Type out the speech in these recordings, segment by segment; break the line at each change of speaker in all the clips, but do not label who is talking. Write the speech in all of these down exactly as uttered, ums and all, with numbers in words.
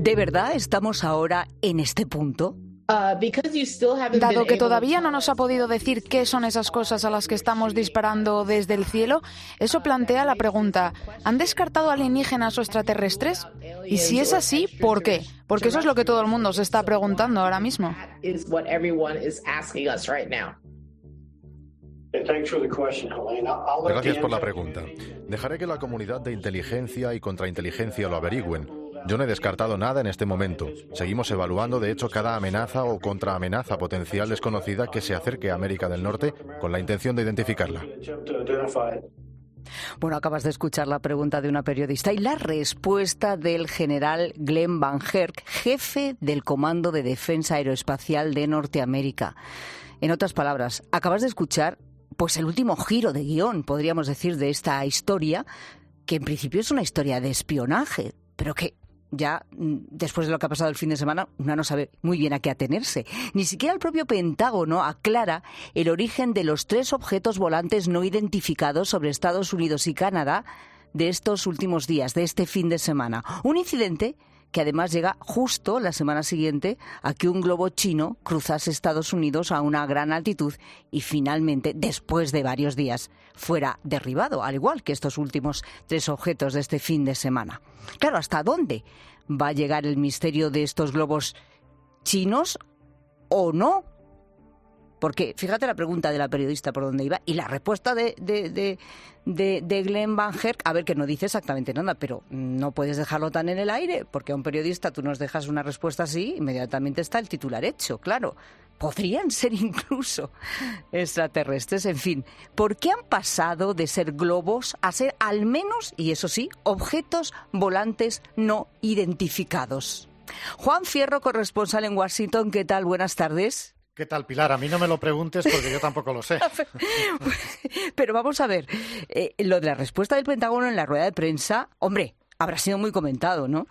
¿De verdad estamos ahora en este punto?
Dado que todavía no nos ha podido decir qué son esas cosas a las que estamos disparando desde el cielo, eso plantea la pregunta, ¿han descartado alienígenas o extraterrestres? Y si es así, ¿por qué? Porque eso es lo que todo el mundo se está preguntando ahora mismo.
Gracias por la pregunta. Dejaré que la comunidad de inteligencia y contrainteligencia lo averigüen. Yo no he descartado nada en este momento. Seguimos evaluando, de hecho, cada amenaza o contraamenaza potencial desconocida que se acerque a América del Norte con la intención de identificarla.
Bueno, acabas de escuchar la pregunta de una periodista y la respuesta del general Glenn Van Herk, jefe del Comando de Defensa Aeroespacial de Norteamérica. En otras palabras, acabas de escuchar pues el último giro de guión, podríamos decir, de esta historia, que en principio es una historia de espionaje, pero que ya después de lo que ha pasado el fin de semana, una no sabe muy bien a qué atenerse. Ni siquiera el propio Pentágono aclara el origen de los tres objetos volantes no identificados sobre Estados Unidos y Canadá de estos últimos días, de este fin de semana. Un incidente que además llega justo la semana siguiente a que un globo chino cruzase Estados Unidos a una gran altitud y finalmente, después de varios días, fuera derribado, al igual que estos últimos tres objetos de este fin de semana. Claro, ¿hasta dónde va a llegar el misterio de estos globos chinos o no? Porque fíjate la pregunta de la periodista por dónde iba y la respuesta de, de, de, de, de Glenn Van Herk, a ver, que no dice exactamente nada, pero no puedes dejarlo tan en el aire, porque a un periodista tú nos dejas una respuesta así, inmediatamente está el titular hecho, claro. Podrían ser incluso extraterrestres, en fin. ¿Por qué han pasado de ser globos a ser al menos, y eso sí, objetos volantes no identificados? Juan Fierro, corresponsal en Washington, ¿qué tal? Buenas tardes.
¿Qué tal, Pilar? A mí no me lo preguntes porque yo tampoco lo sé.
Pero vamos a ver, eh, lo de la respuesta del Pentágono en la rueda de prensa, hombre, habrá sido muy comentado, ¿no?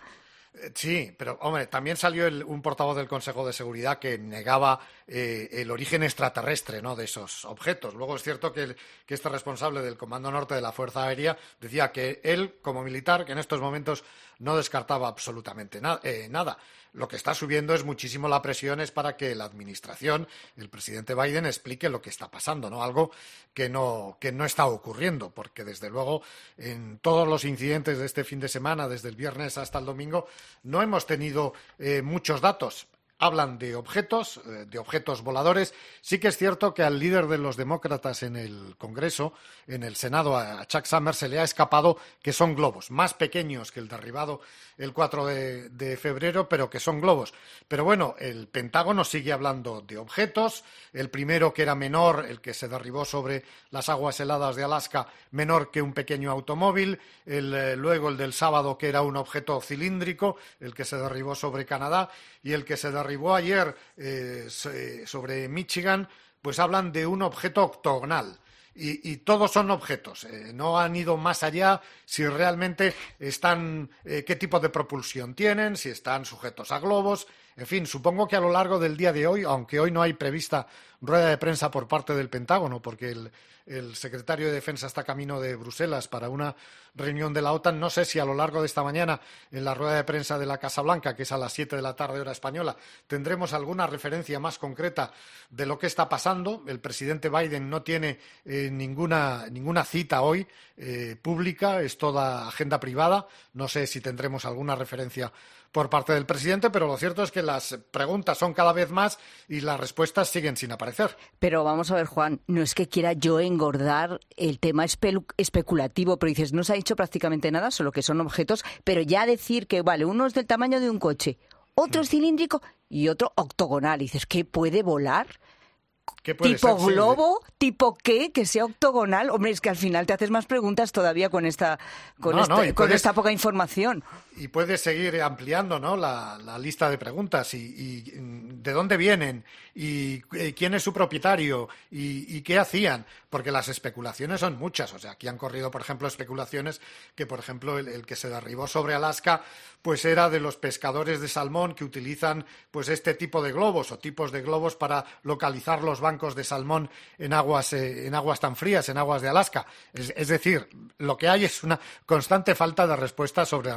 Sí, pero, hombre, también salió el, un portavoz del Consejo de Seguridad que negaba eh, el origen extraterrestre, ¿no?, de esos objetos. Luego es cierto que, el, que este responsable del Comando Norte de la Fuerza Aérea decía que él, como militar, que en estos momentos no descartaba absolutamente na- eh, nada. Lo que está subiendo es muchísimo la presión es para que la administración, el presidente Biden, explique lo que está pasando, ¿no? Algo que no, que no está ocurriendo, porque desde luego en todos los incidentes de este fin de semana, desde el viernes hasta el domingo, no hemos tenido eh, muchos datos. Hablan de objetos, de objetos voladores. Sí que es cierto que al líder de los demócratas en el Congreso, en el Senado, a Chuck Schumer, se le ha escapado que son globos, más pequeños que el derribado el cuatro de, de febrero, pero que son globos. Pero bueno, el Pentágono sigue hablando de objetos. El primero, que era menor, el que se derribó sobre las aguas heladas de Alaska, menor que un pequeño automóvil. El, eh, luego el del sábado, que era un objeto cilíndrico, el que se derribó sobre Canadá. Y el que se derribó ayer eh, sobre Michigan, pues hablan de un objeto octogonal. Y, y todos son objetos, eh, no han ido más allá si realmente están, eh, qué tipo de propulsión tienen, si están sujetos a globos. En fin, supongo que a lo largo del día de hoy, aunque hoy no hay prevista rueda de prensa por parte del Pentágono, porque el, el secretario de Defensa está camino de Bruselas para una reunión de la OTAN, no sé si a lo largo de esta mañana, en la rueda de prensa de la Casa Blanca, que es a las siete de la tarde hora española, tendremos alguna referencia más concreta de lo que está pasando. El presidente Biden no tiene eh, ninguna, ninguna cita hoy eh, pública, es toda agenda privada. No sé si tendremos alguna referencia por parte del presidente, pero lo cierto es que las preguntas son cada vez más y las respuestas siguen sin aparecer.
Pero vamos a ver, Juan, no es que quiera yo engordar el tema espe- especulativo, pero dices, no se ha dicho prácticamente nada, solo que son objetos, pero ya decir que, vale, uno es del tamaño de un coche, otro es cilíndrico y otro octogonal, y dices, ¿qué puede volar? ¿Tipo ser, globo? Sí. ¿Tipo qué? ¿Que sea octogonal? Hombre, es que al final te haces más preguntas todavía con esta con, no, este, no, con puedes, esta poca información.
Y puedes seguir ampliando, ¿no?, la, la lista de preguntas y, y de dónde vienen y, y quién es su propietario y, y qué hacían, porque las especulaciones son muchas. O sea, aquí han corrido, por ejemplo, especulaciones que, por ejemplo, el, el que se derribó sobre Alaska, pues era de los pescadores de salmón que utilizan pues este tipo de globos o tipos de globos para localizar los bancos de salmón en aguas eh, en aguas tan frías, en aguas de Alaska. Es, es decir, lo que hay es una constante falta de respuesta sobre realmente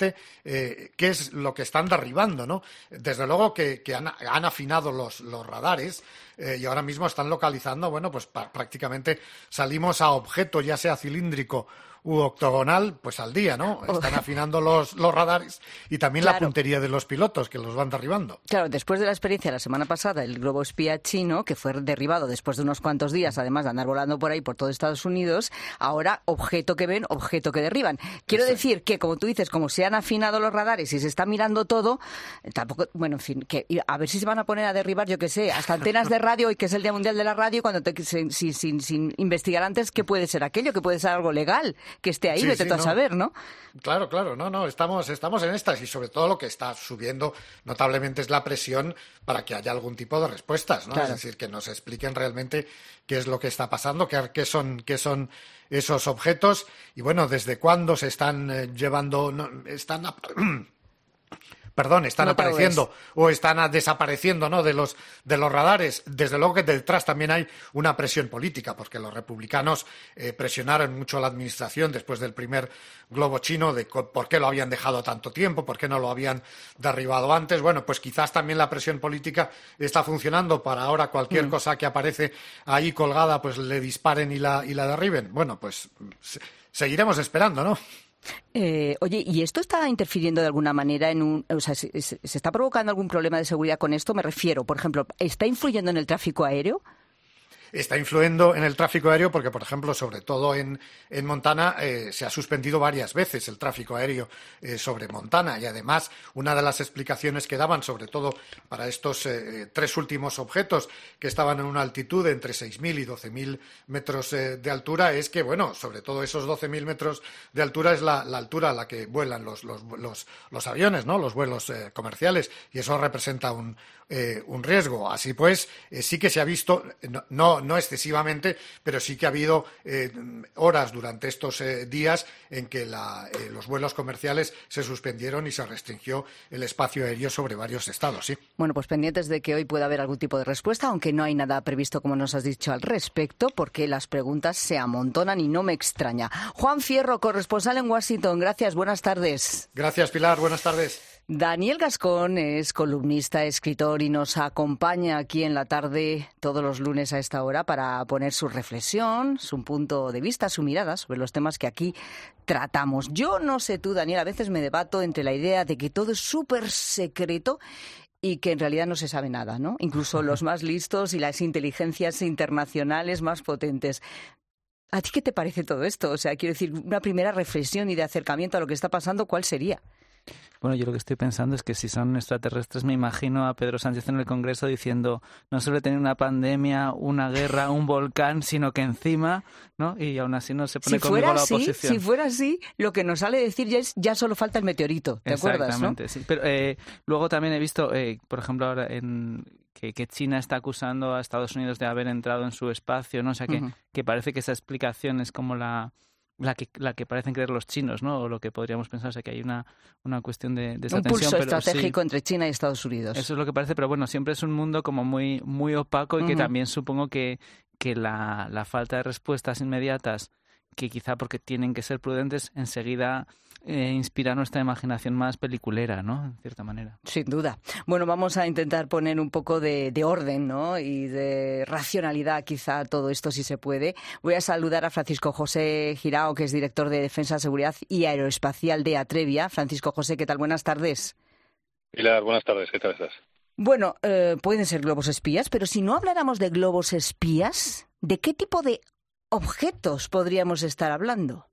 exactamente eh, qué es lo que están derribando, ¿no? Desde luego que, que han, han afinado los, los radares eh, y ahora mismo están localizando, bueno, pues pa- prácticamente salimos a objeto, ya sea cilíndrico u octogonal, pues al día, ¿no? Están afinando los, los radares y también claro. la puntería de los pilotos, que los van derribando.
Claro, después de la experiencia la semana pasada, el globo espía chino, que fue derribado después de unos cuantos días, además de andar volando por ahí por todo Estados Unidos, ahora objeto que ven, objeto que derriban. Quiero Exacto. decir que, como tú dices, como se han afinado los radares y se está mirando todo, tampoco, bueno, en fin, que a ver si se van a poner a derribar, yo qué sé, hasta antenas de radio, y que es el Día Mundial de la Radio, cuando te, sin, sin, sin, sin investigar antes qué puede ser aquello, que puede ser algo legal, que esté ahí, sí, vete sí, tú a
no.
saber, ¿no?
Claro, claro, no, no, estamos, estamos en estas y sobre todo lo que está subiendo notablemente es la presión para que haya algún tipo de respuestas, ¿no? Claro. Es decir, que nos expliquen realmente qué es lo que está pasando, qué, qué son, qué son esos objetos y bueno, desde cuándo se están eh, llevando, no, están Perdón, están no apareciendo o están desapareciendo, ¿no? de los de los radares. Desde luego que detrás también hay una presión política, porque los republicanos eh, presionaron mucho a la administración después del primer globo chino de por qué lo habían dejado tanto tiempo, por qué no lo habían derribado antes. Bueno, pues quizás también la presión política está funcionando para ahora cualquier mm. cosa que aparece ahí colgada, pues le disparen y la y la derriben. Bueno, pues seguiremos esperando, ¿no?
Eh, oye, ¿y esto está interfiriendo de alguna manera en un... O sea, ¿se, se está provocando algún problema de seguridad con esto? Me refiero, por ejemplo, ¿está influyendo en el tráfico aéreo?
Está influyendo en el tráfico aéreo porque, por ejemplo, sobre todo en, en Montana, eh, se ha suspendido varias veces el tráfico aéreo eh, sobre Montana. Y además, una de las explicaciones que daban, sobre todo para estos eh, tres últimos objetos que estaban en una altitud de entre seis mil y doce mil metros eh, de altura, es que, bueno, sobre todo esos doce mil metros de altura es la, la altura a la que vuelan los, los, los, los aviones, ¿no? Los vuelos eh, comerciales. Y eso representa un, eh, un riesgo. Así pues, eh, sí que se ha visto... no, no no excesivamente, pero sí que ha habido eh, horas durante estos eh, días en que la, eh, los vuelos comerciales se suspendieron y se restringió el espacio aéreo sobre varios estados, sí.
Bueno, pues pendientes de que hoy pueda haber algún tipo de respuesta, aunque no hay nada previsto, como nos has dicho, al respecto, porque las preguntas se amontonan y no me extraña. Juan Fierro, corresponsal en Washington, gracias, buenas tardes.
Gracias, Pilar, buenas tardes.
Daniel Gascón es columnista, escritor y nos acompaña aquí en la tarde todos los lunes a esta hora para poner su reflexión, su punto de vista, su mirada sobre los temas que aquí tratamos. Yo no sé tú, Daniel, a veces me debato entre la idea de que todo es súper secreto y que en realidad no se sabe nada, ¿no? Incluso los más listos y las inteligencias internacionales más potentes. ¿A ti qué te parece todo esto? O sea, quiero decir, una primera reflexión y de acercamiento a lo que está pasando, ¿cuál sería?
Bueno, yo lo que estoy pensando es que si son extraterrestres me imagino a Pedro Sánchez en el Congreso diciendo no solo tener una pandemia, una guerra, un volcán, sino que encima, ¿no? Y aún así no se pone
si
conmigo la
así,
oposición.
Si fuera así, lo que nos sale decir ya es ya solo falta el meteorito, ¿te acuerdas, no?
Exactamente, sí. Pero eh, luego también he visto, eh, por ejemplo, ahora en... Que, que China está acusando a Estados Unidos de haber entrado en su espacio, ¿no? O sea, que, uh-huh. que parece que esa explicación es como la... La que, la que parecen creer los chinos, ¿no? O lo que podríamos pensar, o sea, que hay una, una cuestión de, de esa
un
tensión.
pulso
pero
estratégico
sí,
entre China y Estados Unidos.
Eso es lo que parece, pero bueno, siempre es un mundo como muy, muy opaco y uh-huh. que también supongo que, que la, la falta de respuestas inmediatas, que quizá porque tienen que ser prudentes, enseguida eh, inspira nuestra imaginación más peliculera, ¿no? En cierta manera.
Sin duda. Bueno, vamos a intentar poner un poco de, de orden, ¿no? Y de racionalidad quizá a todo esto, si se puede. Voy a saludar a Francisco José Girao, que es director de Defensa, Seguridad y Aeroespacial de Atrevia. Francisco José, ¿qué tal? Buenas tardes.
Pilar, buenas tardes. ¿Qué tal estás?
Bueno, eh, pueden ser globos espías, pero si no habláramos de globos espías, ¿de qué tipo de objetos podríamos estar hablando?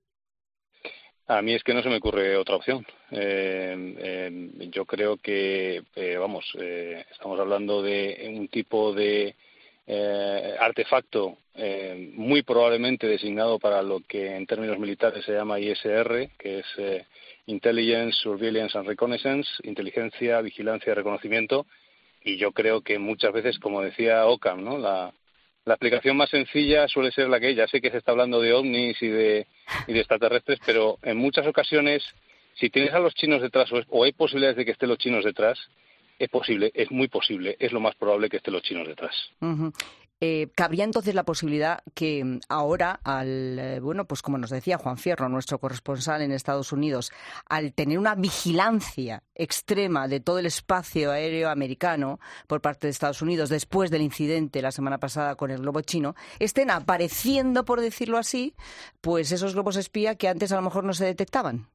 A mí es que no se me ocurre otra opción. Eh, eh, yo creo que, eh, vamos, eh, estamos hablando de un tipo de eh, artefacto eh, muy probablemente designado para lo que en términos militares se llama I S R, que es eh, Intelligence, Surveillance and Reconnaissance, inteligencia, vigilancia y reconocimiento. Y yo creo que muchas veces, como decía Occam, ¿no? La La explicación más sencilla suele ser la que ya sé que se está hablando de ovnis y de, y de extraterrestres, pero en muchas ocasiones, si tienes a los chinos detrás o, es, o hay posibilidades de que estén los chinos detrás, es posible, es muy posible, es lo más probable que estén los chinos detrás.
Uh-huh. Eh, ¿Cabría entonces la posibilidad que ahora, al eh, bueno, pues como nos decía Juan Fierro, nuestro corresponsal en Estados Unidos, al tener una vigilancia extrema de todo el espacio aéreo americano por parte de Estados Unidos después del incidente la semana pasada con el globo chino, estén apareciendo, por decirlo así, pues esos globos espía que antes a lo mejor no se detectaban?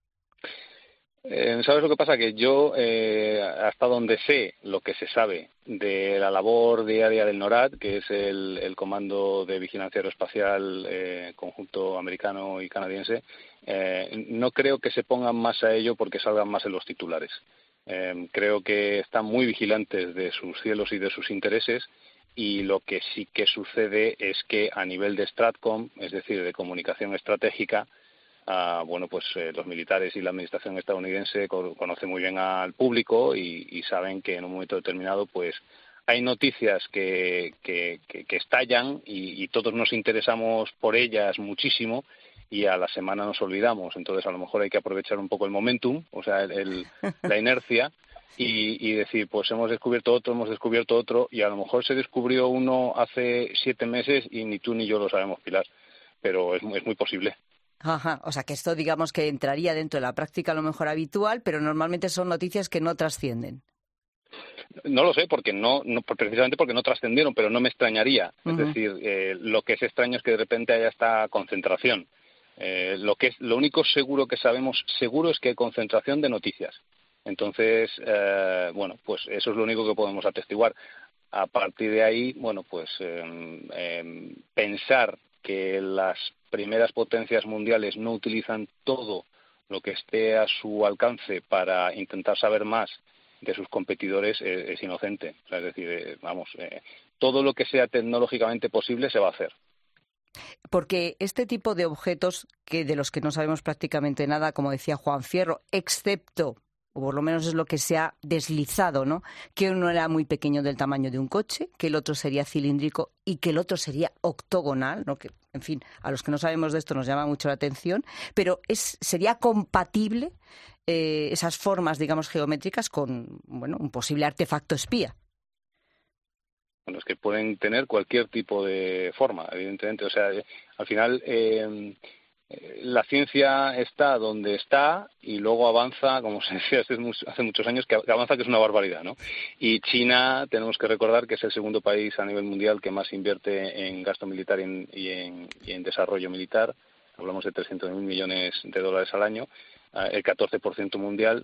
Eh, ¿Sabes lo que pasa? Que yo, eh, hasta donde sé lo que se sabe de la labor diaria del NORAD, que es el, el Comando de Vigilancia Aeroespacial eh, conjunto americano y canadiense, eh, no creo que se pongan más a ello porque salgan más en los titulares. Eh, creo que están muy vigilantes de sus cielos y de sus intereses, y lo que sí que sucede es que a nivel de Stratcom, es decir, de comunicación estratégica, Uh, bueno, pues eh, los militares y la administración estadounidense co- conocen muy bien al público y, y saben que en un momento determinado, pues hay noticias que, que, que, que estallan y, y todos nos interesamos por ellas muchísimo y a la semana nos olvidamos. Entonces, a lo mejor hay que aprovechar un poco el momentum, o sea, el, el, la inercia y, y decir, pues hemos descubierto otro, hemos descubierto otro y a lo mejor se descubrió uno hace siete meses y ni tú ni yo lo sabemos, Pilar, pero es, es muy posible.
Ajá, o sea que esto digamos que entraría dentro de la práctica a lo mejor habitual, pero normalmente son noticias que no trascienden.
No lo sé, porque no, no precisamente porque no trascendieron, pero no me extrañaría. Uh-huh. Es decir, eh, lo que es extraño es que de repente haya esta concentración. Eh, lo que es, lo único seguro que sabemos seguro es que hay concentración de noticias. Entonces, eh, bueno, pues eso es lo único que podemos atestiguar. A partir de ahí, bueno, pues eh, eh, pensar que las primeras potencias mundiales no utilizan todo lo que esté a su alcance para intentar saber más de sus competidores eh, es inocente. O sea, es decir, eh, vamos, eh, todo lo que sea tecnológicamente posible se va a hacer.
Porque este tipo de objetos, que de los que no sabemos prácticamente nada, como decía Juan Fierro, excepto, o por lo menos es lo que se ha deslizado, ¿no?, que uno era muy pequeño, del tamaño de un coche, que el otro sería cilíndrico y que el otro sería octogonal, ¿no?, que, en fin, a los que no sabemos de esto nos llama mucho la atención, pero es sería compatible eh, esas formas, digamos, geométricas con, bueno, un posible artefacto espía.
Bueno, es que pueden tener cualquier tipo de forma, evidentemente. O sea, al final eh, la ciencia está donde está y luego avanza, como se decía hace, hace muchos años, que avanza, que es una barbaridad, ¿no? Y China, tenemos que recordar que es el segundo país a nivel mundial que más invierte en gasto militar y en, y en, y en desarrollo militar. Hablamos de trescientos mil millones de dólares al año, el catorce por ciento mundial,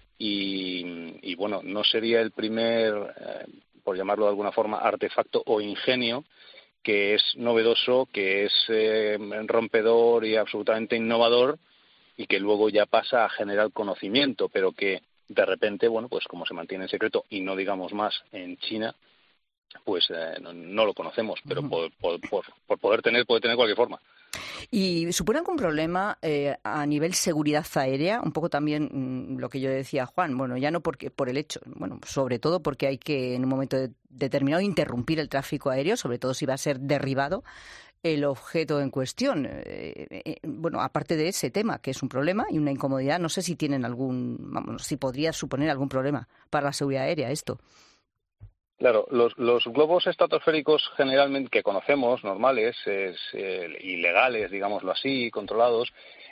y, y bueno, no sería el primer, eh, por llamarlo de alguna forma, artefacto o ingenio que es novedoso, que es eh, rompedor y absolutamente innovador y que luego ya pasa a generar conocimiento, pero que de repente, bueno, pues como se mantiene en secreto y no digamos más en China, pues eh, no, no lo conocemos, pero uh-huh. por, por, por, por poder tener, puede tener cualquier forma.
¿Y supone algún problema eh, a nivel seguridad aérea? Un poco también mmm, lo que yo decía, Juan, bueno, ya no porque por el hecho, bueno, sobre todo porque hay que en un momento de, determinado interrumpir el tráfico aéreo, sobre todo si va a ser derribado el objeto en cuestión. Eh, eh, bueno, aparte de ese tema, que es un problema y una incomodidad, no sé si tienen algún, vamos, si podría suponer algún problema para la seguridad aérea esto.
Claro, los, los globos estratosféricos generalmente que conocemos, normales, es, eh, ilegales, digámoslo así, controlados,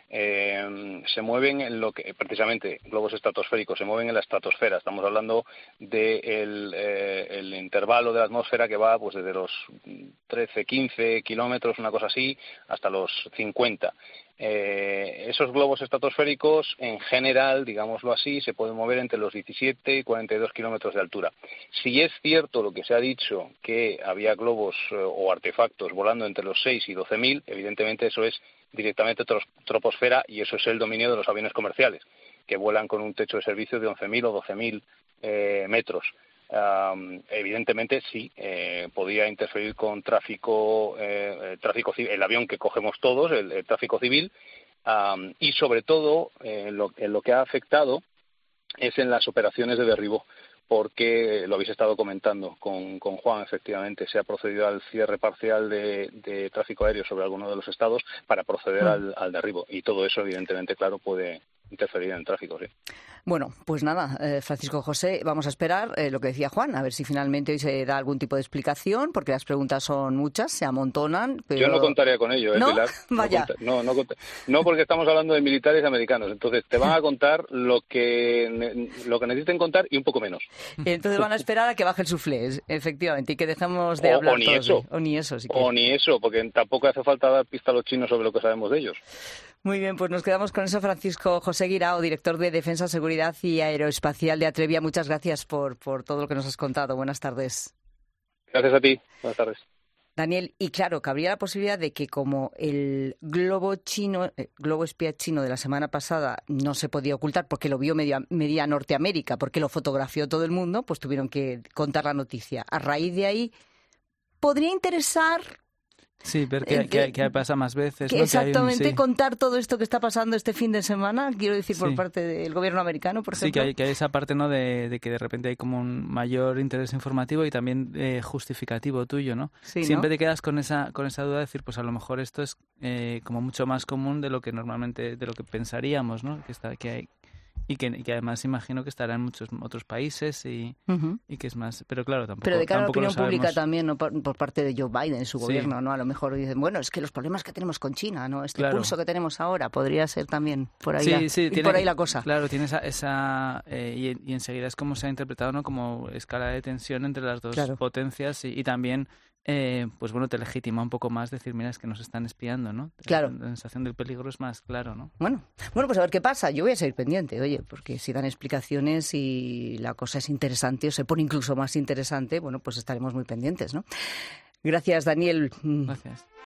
eh, se mueven en lo que, precisamente, globos estratosféricos, se mueven en la estratosfera. Estamos hablando del de eh, el intervalo de la atmósfera que va pues desde los trece, quince kilómetros, una cosa así, hasta los cincuenta. Eh, esos globos estratosféricos, en general, digámoslo así, se pueden mover entre los diecisiete y cuarenta y dos kilómetros de altura. Si es cierto lo que se ha dicho, que había globos eh, o artefactos volando entre los seis y doce mil, evidentemente eso es directamente troposfera y eso es el dominio de los aviones comerciales, que vuelan con un techo de servicio de once mil o doce mil eh, metros. Um, evidentemente sí, eh, podría interferir con tráfico, eh, tráfico el avión que cogemos todos, el, el tráfico civil, um, y sobre todo eh, lo, en lo que ha afectado es en las operaciones de derribo, porque lo habéis estado comentando con, con Juan, efectivamente, se ha procedido al cierre parcial de, de tráfico aéreo sobre alguno de los estados para proceder mm. al, al derribo, y todo eso evidentemente, claro, puede interferir en el tráfico, sí.
Bueno, pues nada, eh, Francisco José, vamos a esperar eh, lo que decía Juan, a ver si finalmente hoy se da algún tipo de explicación, porque las preguntas son muchas, se amontonan. Pero...
Yo no contaría con ello, ¿eh,
¿No?
Pilar?
Vaya.
No, no, no, no, porque estamos hablando de militares americanos, entonces te van a contar lo que lo que necesiten contar y un poco menos.
Entonces van a esperar a que baje el suflé, efectivamente, y que dejemos de
o,
hablar
o ni
todos.
eso.
O ni eso, si
O ni eso, porque tampoco hace falta dar pista a los chinos sobre lo que sabemos de ellos.
Muy bien, pues nos quedamos con eso. Francisco José Guirao, director de Defensa, Seguridad y Aeroespacial de Atrevia. Muchas gracias por, por todo lo que nos has contado. Buenas tardes.
Gracias a ti. Buenas tardes.
Daniel, y claro, cabría la posibilidad de que como el globo chino, el globo espía chino de la semana pasada no se podía ocultar porque lo vio media, media Norteamérica, porque lo fotografió todo el mundo, pues tuvieron que contar la noticia. A raíz de ahí, podría interesar...
Sí, ver qué, qué, qué pasa más veces.
Que
¿no?
exactamente,
que hay un, sí.
contar todo esto que está pasando este fin de semana, quiero decir, por
sí.
parte del gobierno americano, por ejemplo.
Sí, que hay, que hay esa parte, ¿no?, de, de que de repente hay como un mayor interés informativo y también eh, justificativo tuyo, ¿no?
Sí,
Siempre
¿no?
te quedas con esa con esa duda de decir, pues a lo mejor esto es eh, como mucho más común de lo que normalmente, de lo que pensaríamos, ¿no? Que está, que hay... Y que, y que además imagino que estará en muchos otros países y, uh-huh. y que es más... Pero claro, tampoco
Pero de cara a la opinión
sabemos...
pública también, ¿no? por, por parte de Joe Biden, su
sí.
gobierno, ¿no? A lo mejor dicen, bueno, es que los problemas que tenemos con China, ¿no? Este
claro.
pulso que tenemos ahora podría ser también por ahí,
sí,
la,
sí,
y
tiene,
por ahí la cosa.
Claro, tiene esa... esa eh, y, y enseguida es como se ha interpretado, ¿no? Como escala de tensión entre las dos
claro.
potencias y, y también... Eh, pues bueno, te legitima un poco más decir, mira, es que nos están espiando, ¿no?
Claro.
La sensación del peligro es más claro, ¿no?
Bueno, bueno, pues a ver qué pasa. Yo voy a seguir pendiente, oye, porque si dan explicaciones y la cosa es interesante o se pone incluso más interesante, bueno, pues estaremos muy pendientes, ¿no? Gracias, Daniel.
Gracias.